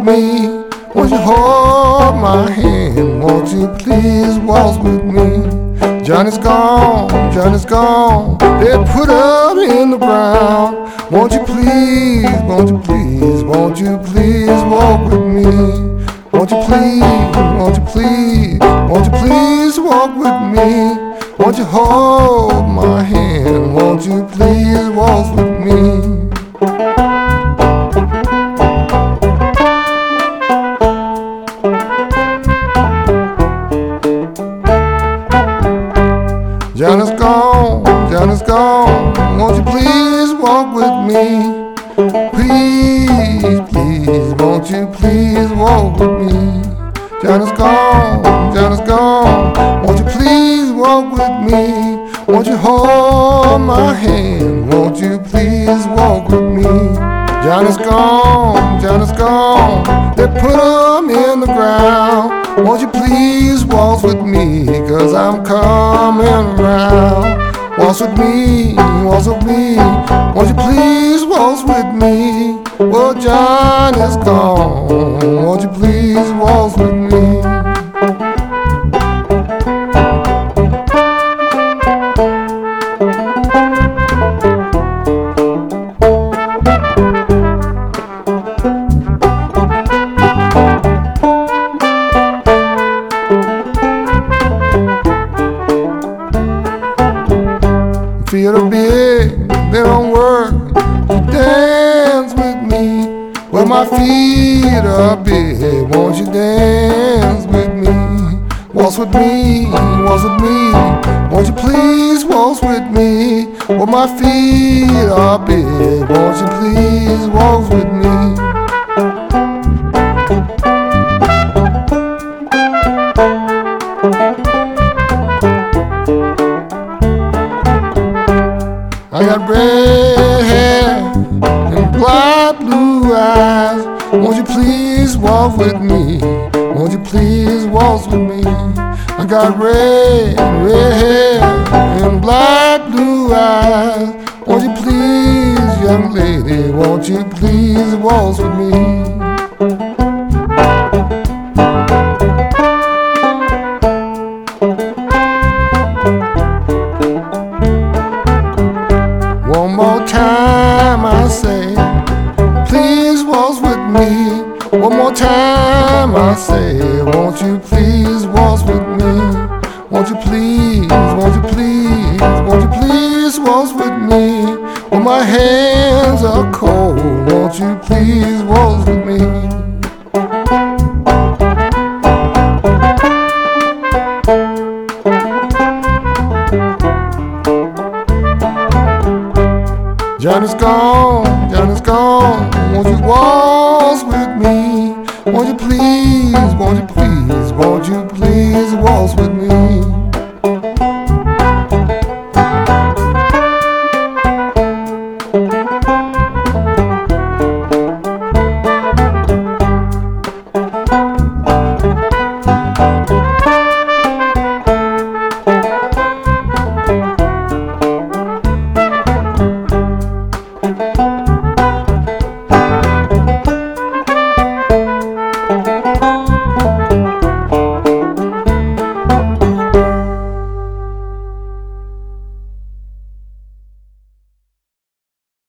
me? Won't you hold my hand? Won't you please waltz with me? Johnny's gone, Johnny's gone. They put up in the ground. Won't you please, won't you please, won't you please walk with me? Won't you please, won't you please, won't you please walk with me? Won't you hold my hand? Won't you please waltz with me? Johnny's gone, Johnny's gone. Won't you please walk with me? Please, please, won't you please walk with me? Johnny's gone, Johnny's gone. Won't you please walk with me? Won't you hold my hand? Won't you please walk with me? Johnny's gone, Johnny's gone. They put him in the ground. Won't you please waltz with me? 'Cause I'm coming around. Waltz with me, waltz with me. Won't you please waltz with me? Well, Johnny's gone. Won't you please waltz with me? Feel the big, they don't work. You dance with me. Well, my feet are big. Won't you dance with me? Waltz with me, waltz with me. Won't you please waltz with me? Well, my feet are big. Won't you please waltz with me? I got red hair and bright blue eyes. Won't you please walk with me? Won't you please waltz with me? I got red hair and bright blue eyes. Won't you please, young lady, won't you please waltz with me? One more time I say, please waltz with me. One more time I say, won't you please waltz with me? Won't you please, won't you please, won't you please waltz with me? When my hands are cold, won't you please waltz with me? Johnny's gone, Johnny's gone. Won't you waltz with me? Won't you please, won't you please, won't you please waltz with me?